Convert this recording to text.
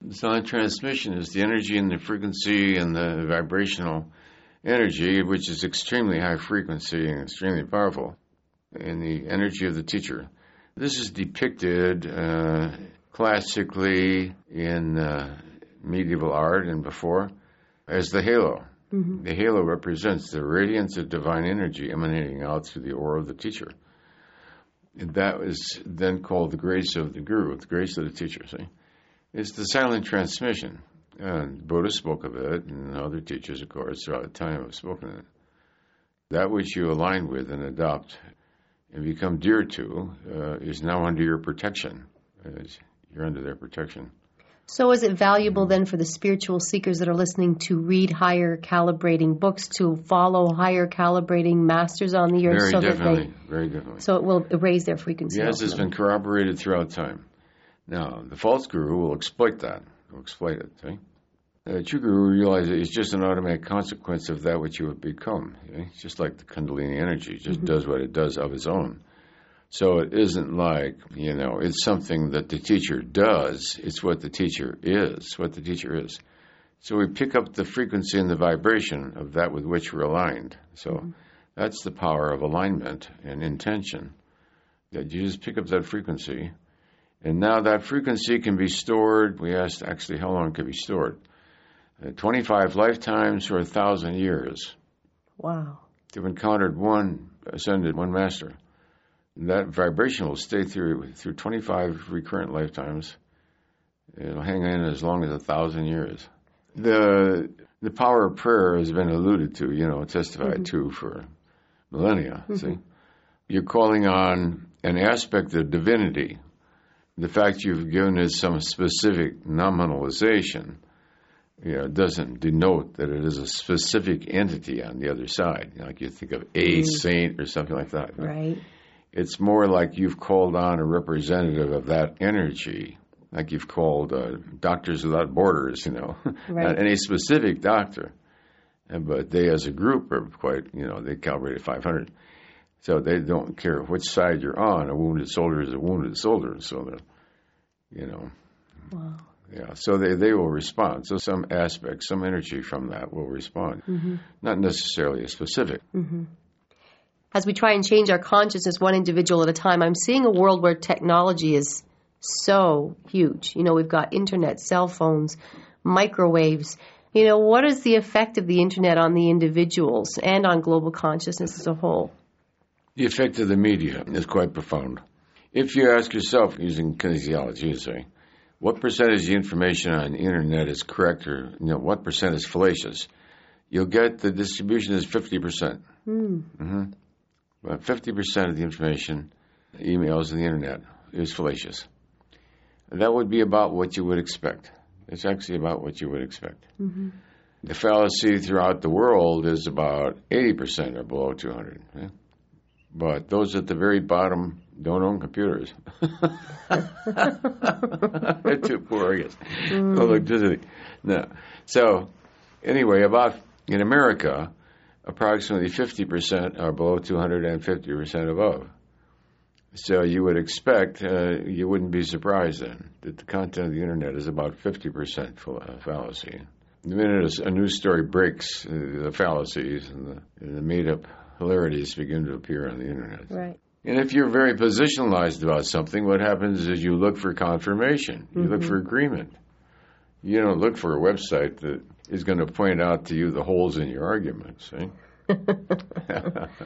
Silent transmission is the energy and the frequency and the vibrational energy, which is extremely high frequency and extremely powerful, and the energy of the teacher. This is depicted classically in medieval art and before as the halo. Mm-hmm. The halo represents the radiance of divine energy emanating out through the aura of the teacher. And that is then called the grace of the guru, the grace of the teacher, see? It's the silent transmission. Buddha spoke of it, and other teachers, of course, throughout time have spoken of it. That which you align with and adopt and become dear to is now under your protection. You're under their protection. So is it valuable then for the spiritual seekers that are listening to read higher calibrating books, to follow higher calibrating masters on the earth? Very definitely. So it will raise their frequency. Yes, it's been corroborated throughout time. Now, the false guru will exploit that. Will exploit it, see? The true guru realizes it's just an automatic consequence of that which you have become. See? It's just like the Kundalini energy. It just does what it does of its own. So it isn't like, it's something that the teacher does. It's what the teacher is, So we pick up the frequency and the vibration of that with which we're aligned. So that's the power of alignment and intention, that you just pick up that frequency. And now that frequency can be stored. We asked actually how long it could be stored. 25 lifetimes or 1,000 years. Wow. They've encountered one ascended, one master. That vibration will stay through 25 recurrent lifetimes. It'll hang in as long as 1,000 years. The power of prayer has been alluded to, testified to for millennia. See, you're calling on an aspect of divinity. The fact you've given it some specific nominalization, doesn't denote that it is a specific entity on the other side. Like you think of a saint or something like that. Right. It's more like you've called on a representative of that energy, like you've called Doctors Without Borders, Right. Not any specific doctor. But they as a group are quite, they calibrated 500. So they don't care which side you're on. A wounded soldier is a wounded soldier. So, Wow. Yeah, so they will respond. So some aspect, some energy from that will respond. Not necessarily a specific. As we try and change our consciousness one individual at a time, I'm seeing a world where technology is so huge. We've got internet, cell phones, microwaves. What is the effect of the internet on the individuals and on global consciousness as a whole? The effect of the media is quite profound. If you ask yourself, using kinesiology, you say, what percentage of the information on the internet is correct, or what percent is fallacious? You'll get the distribution is 50%. But 50% of the information, emails and the internet, is fallacious. That would be about what you would expect. It's actually about what you would expect. The fallacy throughout the world is about 80% or below 200. Yeah? But those at the very bottom don't own computers. They're too poor, I guess. No electricity. No. So, anyway, in America, approximately 50% are below 200 and 50% above. So you would expect, you wouldn't be surprised then, that the content of the internet is about 50% fallacy. The minute a news story breaks, the fallacies and the made-up hilarities begin to appear on the internet. Right. And if you're very positionalized about something, what happens is you look for confirmation. You look for agreement. You don't look for a website that is going to point out to you the holes in your argument, see?